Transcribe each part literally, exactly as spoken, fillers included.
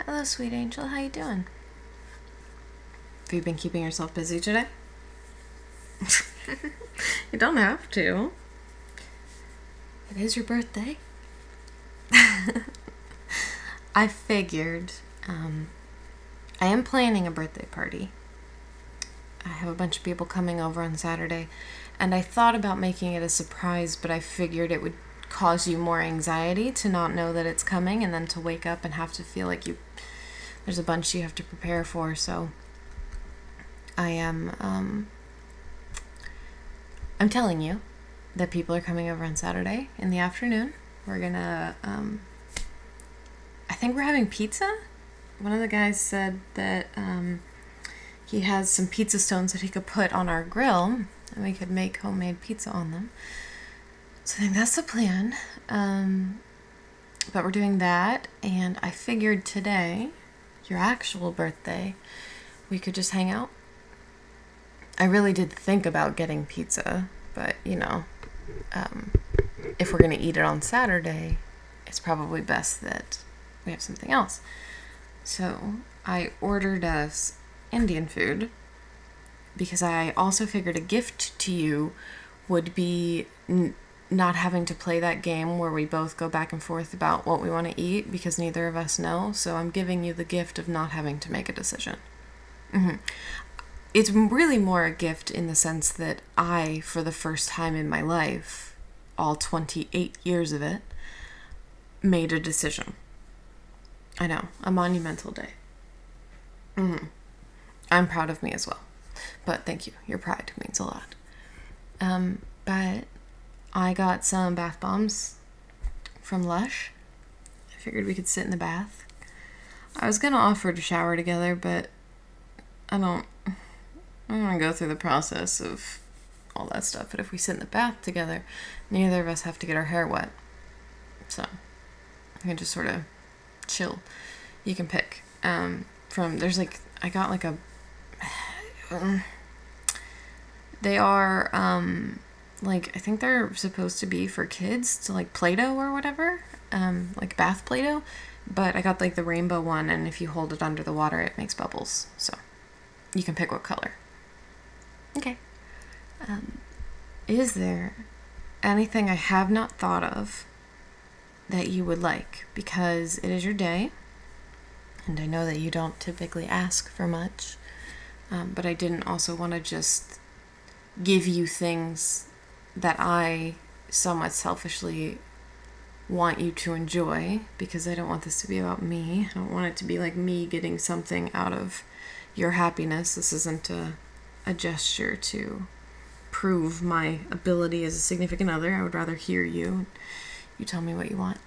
Hello, sweet angel. How you doing? Have you been keeping yourself busy today? You don't have to. It is your birthday. I figured um, I am planning a birthday party. I have a bunch of people coming over on Saturday, and I thought about making it a surprise, but I figured it would cause you more anxiety to not know that it's coming and then to wake up and have to feel like you there's a bunch you have to prepare for. So I am um, I'm telling you that people are coming over on Saturday in the afternoon. We're gonna um, I think we're having pizza. One of the guys said that um, he has some pizza stones that he could put on our grill and we could make homemade pizza on them. So I think that's the plan. Um, but we're doing that, and I figured today, your actual birthday, we could just hang out. I really did think about getting pizza, but, you know, um, if we're going to eat it on Saturday, it's probably best that we have something else. So I ordered us Indian food because I also figured a gift to you would be N- not having to play that game where we both go back and forth about what we want to eat because neither of us know. So I'm giving you the gift of not having to make a decision. Mm-hmm. It's really more a gift in the sense that I, for the first time in my life, all twenty-eight years of it, made a decision. I know, a monumental day. Mm-hmm. I'm proud of me as well. But thank you. Your pride means a lot. Um, but I got some bath bombs from Lush. I figured we could sit in the bath. I was going to offer to shower together, but I don't, I don't want to go through the process of all that stuff. But if we sit in the bath together, neither of us have to get our hair wet. So we can just sort of chill. You can pick um, from, there's like, I got like a, um, they are, um, like, I think they're supposed to be for kids to, like, Play-Doh or whatever, um, like bath Play-Doh, but I got, like, the rainbow one, and if you hold it under the water, it makes bubbles, so you can pick what color. Okay. Um, is there anything I have not thought of that you would like? Because it is your day, and I know that you don't typically ask for much, um, but I didn't also want to just give you things that I somewhat selfishly want you to enjoy, because I don't want this to be about me. I don't want it to be like me getting something out of your happiness. This isn't a, a gesture to prove my ability as a significant other. I would rather hear you. You tell me what you want.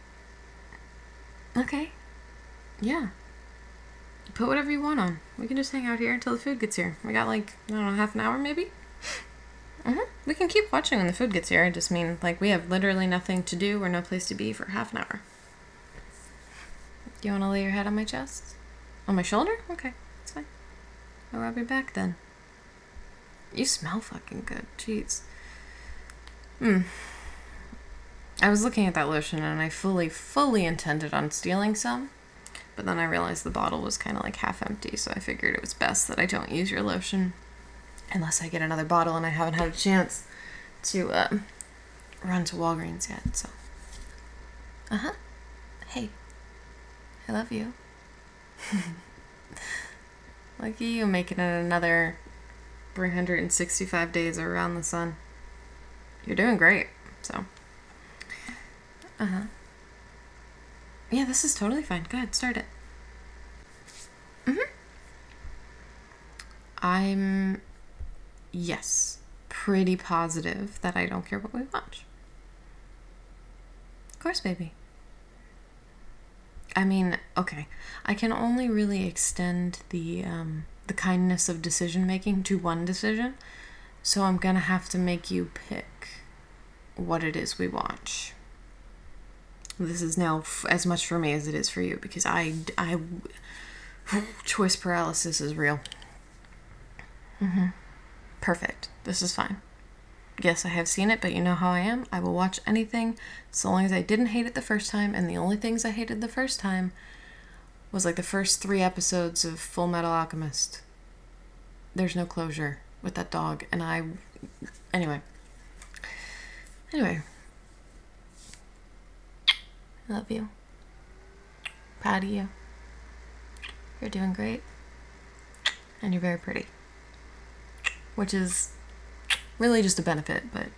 Okay. Yeah. Put whatever you want on. We can just hang out here until the food gets here. We got like, I don't know, half an hour maybe? Mm-hmm. We can keep watching when the food gets here. I just mean, like, we have literally nothing to do or no place to be for half an hour. Do you want to lay your head on my chest? On my shoulder? Okay, that's fine. I'll rub your back then. You smell fucking good. Jeez. Hmm. I was looking at that lotion and I fully, fully intended on stealing some. But then I realized the bottle was kind of like half empty, so I figured it was best that I don't use your lotion. Unless I get another bottle, and I haven't had a chance to uh, run to Walgreens yet, so. Uh-huh. Hey. I love you. Lucky you making it another three hundred sixty-five days around the sun. You're doing great, so. Uh-huh. Yeah, this is totally fine. Go ahead, start it. Mm-hmm. I'm... Yes, pretty positive that I don't care what we watch. Of course, baby. I mean, okay, I can only really extend the um, the kindness of decision making to one decision, so I'm gonna have to make you pick what it is we watch. This is now f- as much for me as it is for you, because I, I, choice paralysis is real. Mm-hmm. Perfect. This is fine. Yes, I have seen it, but you know how I am. I will watch anything so long as I didn't hate it the first time, and the only things I hated the first time was like the first three episodes of Full Metal Alchemist. There's no closure with that dog, and I... Anyway. Anyway. I love you. Proud of you. You're doing great. And you're very pretty. Which is really just a benefit, but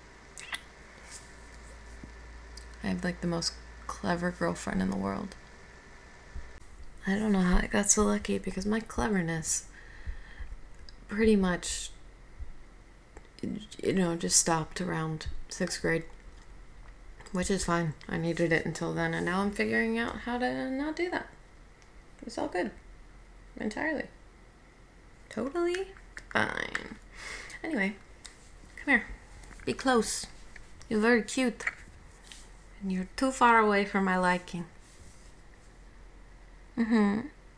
I have like the most clever girlfriend in the world. I don't know how I got so lucky because my cleverness pretty much, you know, just stopped around sixth grade. Which is fine. I needed it until then, and now I'm figuring out how to not do that. It's all good. Entirely. Totally fine. Anyway, come here. Be close. You're very cute. And you're too far away for my liking. Mm-hmm.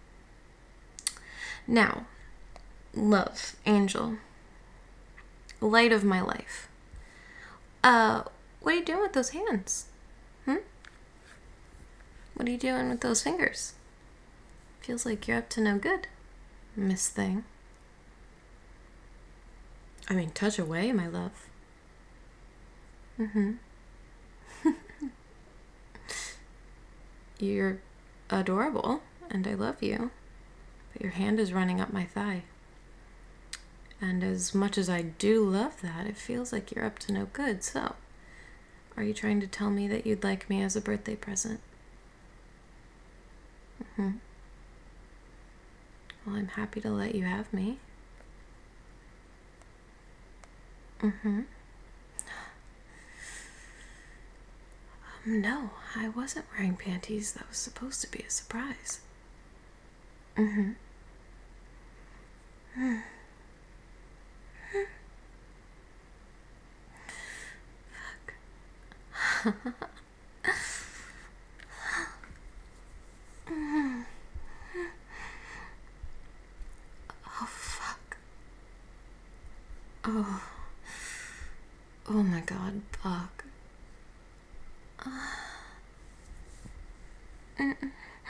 Now, love, angel, light of my life. Uh, what are you doing with those hands? Hmm? What are you doing with those fingers? Feels like you're up to no good, Miss Thing. I mean, touch away, my love. Mm-hmm. You're adorable, and I love you, but your hand is running up my thigh. And as much as I do love that, it feels like you're up to no good, so are you trying to tell me that you'd like me as a birthday present? Mm-hmm. Well, I'm happy to let you have me. Mm-hmm. Um, no, I wasn't wearing panties. That was supposed to be a surprise. Mm-hmm. Mm. Fuck. Oh, fuck. Oh. Oh my god, fuck. Mm-mm.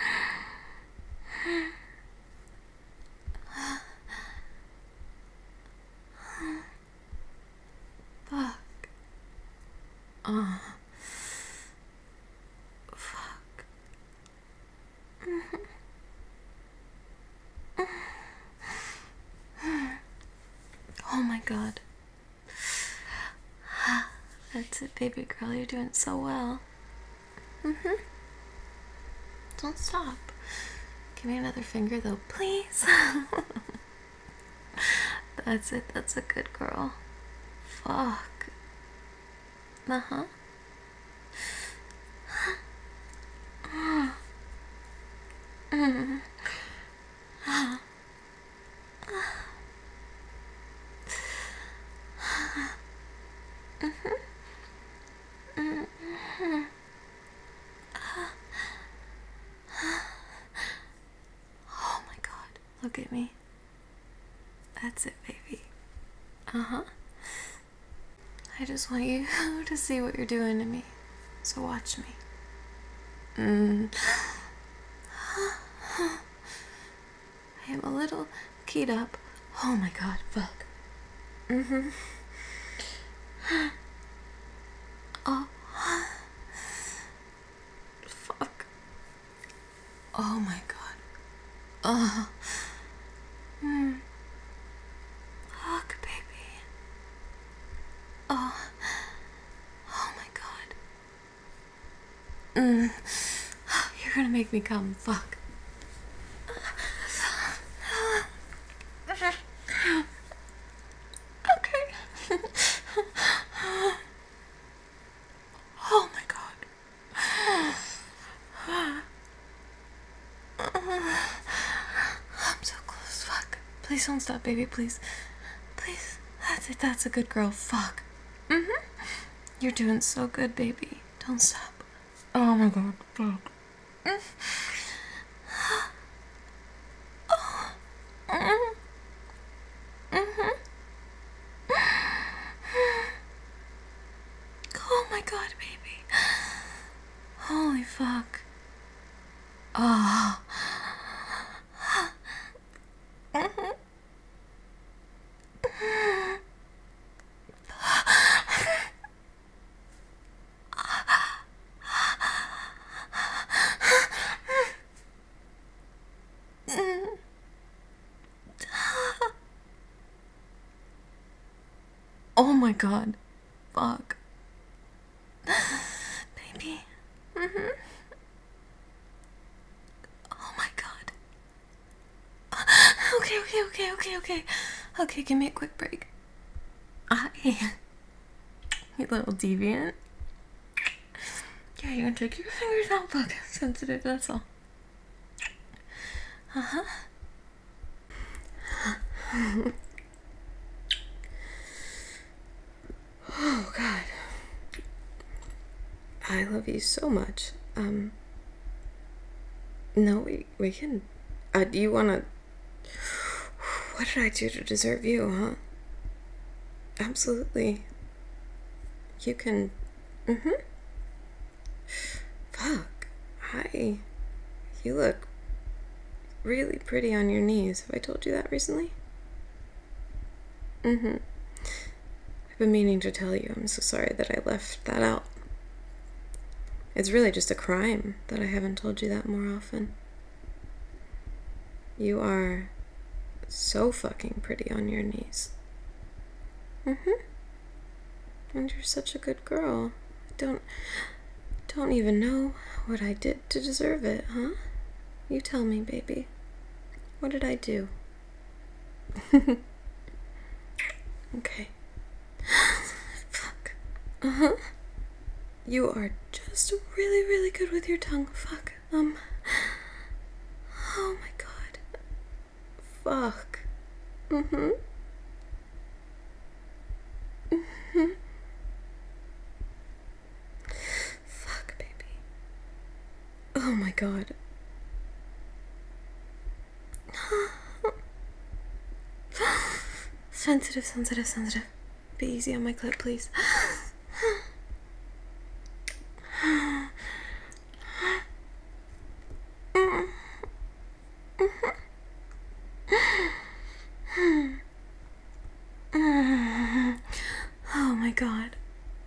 Fuck. Oh. Fuck. Oh my god. That's it, baby girl. You're doing so well. Mm-hmm. Don't stop. Give me another finger, though, please. That's it. That's a good girl. Fuck. Uh-huh. Mm. Oh my god. Look at me. That's it, baby. Uh-huh. I just want you to see what you're doing to me. So watch me. Mm. I am a little keyed up. Oh my god, fuck. Mm-hmm. Oh. Fuck. Oh my god. Oh. Mm. Fuck, baby. Oh. Oh my god. Mm. You're gonna make me come. Fuck. Okay. Oh my god. I'm so close. Fuck. Please don't stop, baby. Please. Please. That's it. That's a good girl. Fuck. Mm-hmm. You're doing so good, baby. Don't stop. Oh my god. Fuck. Mm. Oh. Mm. Mm-hmm. Oh my god, baby. Holy fuck. Oh. Oh my god. Fuck. Baby. Mm-hmm. Oh my god. Okay, okay, okay, okay, okay. Okay, give me a quick break. I, you little deviant. Yeah, you're gonna take your fingers out, fuck. Sensitive, that's all. Uh-huh. Oh, God. I love you so much. Um, no, we, we can, uh, do you wanna, what did I do to deserve you, huh? Absolutely. You can, mm-hmm. Fuck. Hi. You look really pretty on your knees. Have I told you that recently? Mm-hmm. I've been meaning to tell you. I'm so sorry that I left that out. It's really just a crime that I haven't told you that more often. You are so fucking pretty on your knees. Mm-hmm. And you're such a good girl. I don't, don't even know what I did to deserve it, huh? You tell me, baby. What did I do? Okay. Fuck. Uh-huh. You are just really, really good with your tongue. Fuck. Um. Oh my god. Fuck. Mm-hmm. Mm-hmm. Fuck, baby. Oh my god. Sensitive, sensitive, sensitive. Be easy on my clit, please. Oh my god.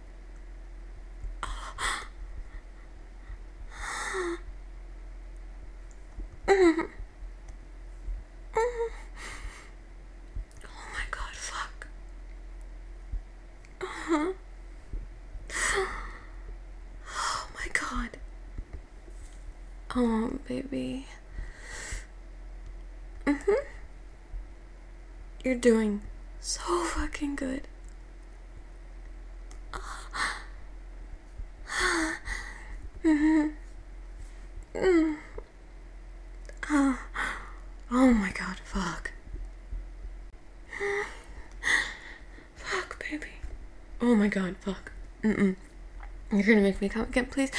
Oh my god, fuck. Uh-huh. Oh my god. Oh, baby. Mm-hmm. You're doing so fucking good. Mm-hmm. Mm. Oh. Oh my god, fuck. Fuck, baby. Oh my god, fuck. Mm-mm. You're gonna make me come again, please.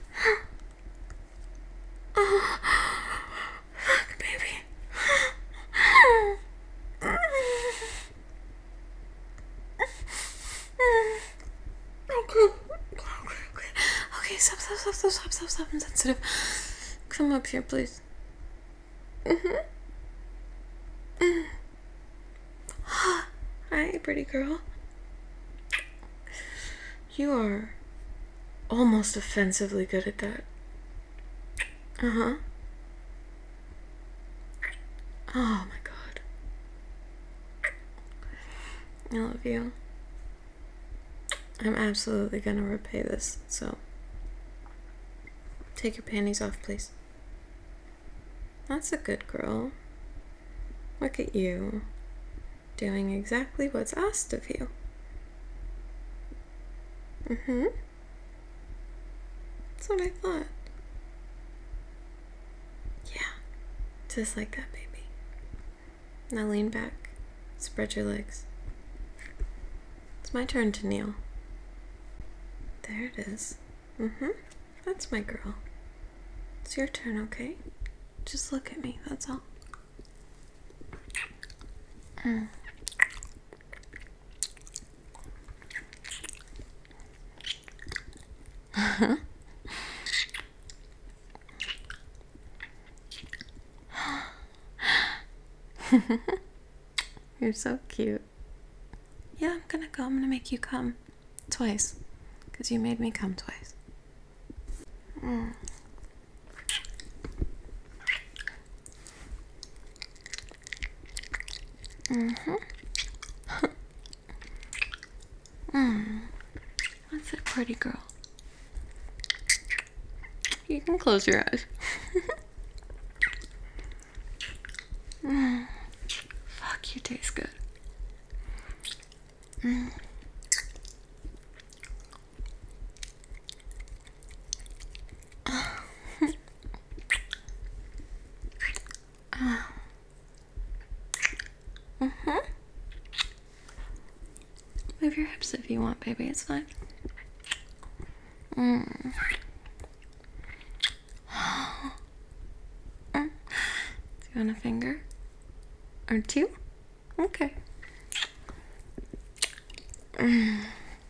Oh. Fuck, baby. Okay. Okay, okay. Okay, stop, stop, stop, stop, stop, stop, stop. I'm sensitive. Come up here, please. Mm-hmm. Mm. Hi, pretty girl. You are almost offensively good at that. Uh-huh. Oh my god. I love you. I'm absolutely gonna repay this, so take your panties off, please. That's a good girl. Look at you, doing exactly what's asked of you. Mm-hmm. That's what I thought. Yeah, just like that, baby. Now lean back, spread your legs. It's my turn to kneel. There it is. Mm-hmm. That's my girl. It's your turn, okay? Just look at me, that's all. Mm. You're so cute. Yeah, I'm gonna go. I'm gonna make you come twice. Because you made me come twice. Mm. Mm-hmm. Mm. That's it, pretty girl. You can close your eyes. mm. Fuck, you taste good. Mm. Mm-hmm. Move your hips if you want, baby. It's fine. Mm. mm. Do you want a finger? Or two? Okay. Mm.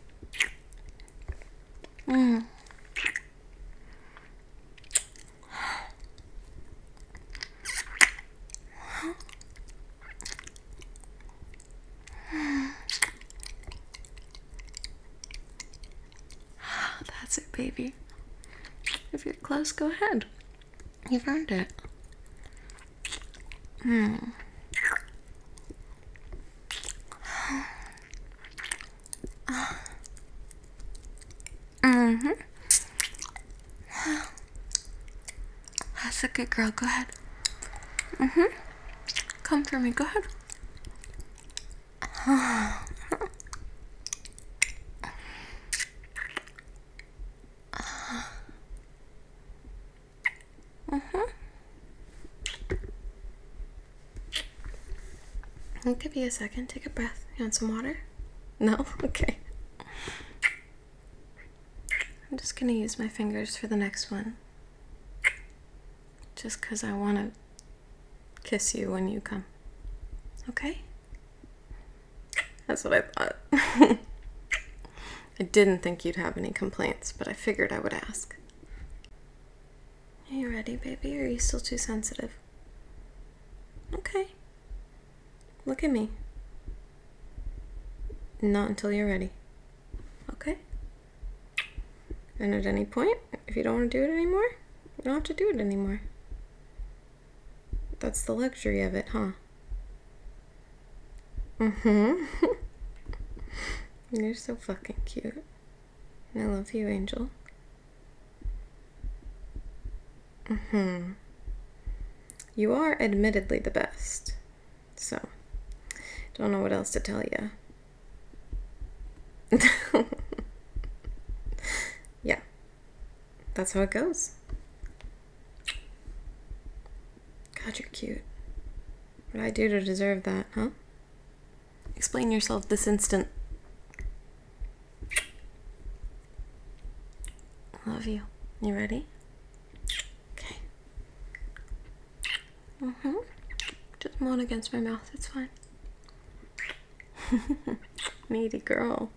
Mm. That's it, baby. If you're close, go ahead. You've earned it. Hmm. Mm-hmm. That's a good girl. Go ahead. Mm-hmm. Come for me. Go ahead. Mm-hmm. I'll give you a second. Take a breath. You want some water? No? Okay. I'm just gonna use my fingers for the next one. Just because I want to kiss you when you come. Okay? That's what I thought. I didn't think you'd have any complaints, but I figured I would ask. Are you ready, baby, or are you still too sensitive? Okay. Look at me. Not until you're ready. Okay? And at any point, if you don't want to do it anymore, you don't have to do it anymore. That's the luxury of it, huh? Mm-hmm. You're so fucking cute. I love you, Angel. Mm-hmm. You are admittedly the best. So, don't know what else to tell you. Yeah. That's how it goes. God, you're cute. What did I do to deserve that, huh? Explain yourself this instant. Love you. You ready? Okay. Mm-hmm. Just moan against my mouth. It's fine. Needy girl.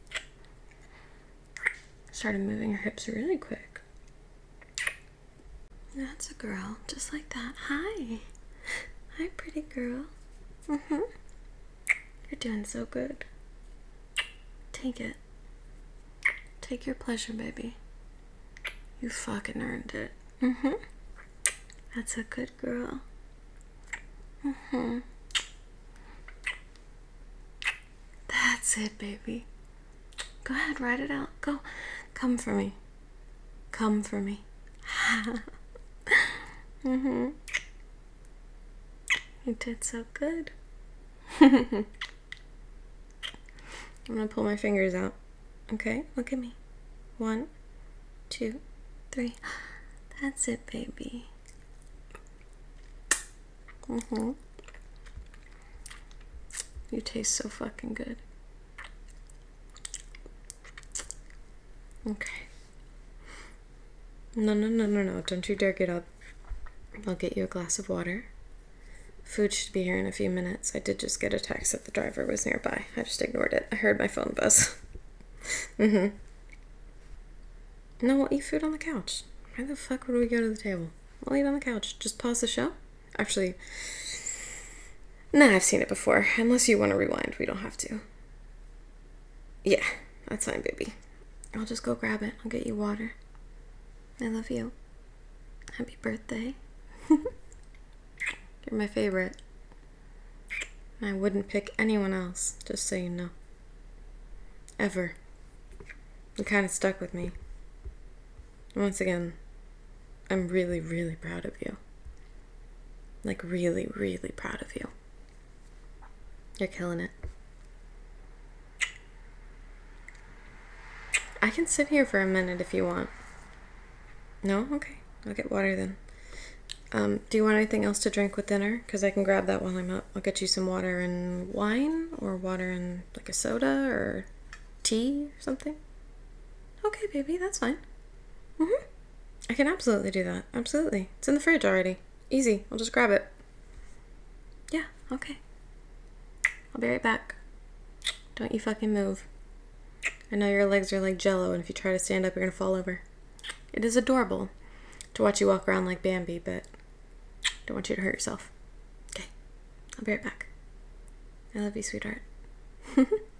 Started moving her hips really quick. That's a girl. Just like that. Hi. Hi, pretty girl. Mm-hmm. You're doing so good. Take it. Take your pleasure, baby. You fucking earned it. Mm-hmm. That's a good girl. Mm-hmm. That's it, baby. Go ahead, ride it out. Go. Come for me. Come for me. Mm-hmm. You did so good. I'm gonna pull my fingers out. Okay, look at me. One, two, three. That's it, baby. Mm-hmm. You taste so fucking good. Okay. No, no, no, no, no. Don't you dare get up. I'll get you a glass of water. Food should be here in a few minutes. I did just get a text that the driver was nearby. I just ignored it. I heard my phone buzz. Mm-hmm. No, we'll eat food on the couch. Why the fuck would we go to the table? We'll eat on the couch. Just pause the show. Actually, nah, I've seen it before. Unless you want to rewind, we don't have to. Yeah, that's fine, baby. I'll just go grab it. I'll get you water. I love you. Happy birthday. You're my favorite. I wouldn't pick anyone else, just so you know. Ever. It kind of stuck with me. Once again, I'm really, really proud of you. Like, really, really proud of you. You're killing it. I can sit here for a minute if you want. No? Okay. I'll get water then. Um, do you want anything else to drink with dinner? Because I can grab that while I'm up. I'll get you some water and wine, or water and like a soda, or tea or something. Okay, baby, that's fine. Mm-hmm. I can absolutely do that. Absolutely. It's in the fridge already. Easy. I'll just grab it. Yeah, okay. I'll be right back. Don't you fucking move. I know your legs are like jello, and if you try to stand up, you're gonna fall over. It is adorable to watch you walk around like Bambi, but don't want you to hurt yourself. Okay. I'll be right back. I love you, sweetheart.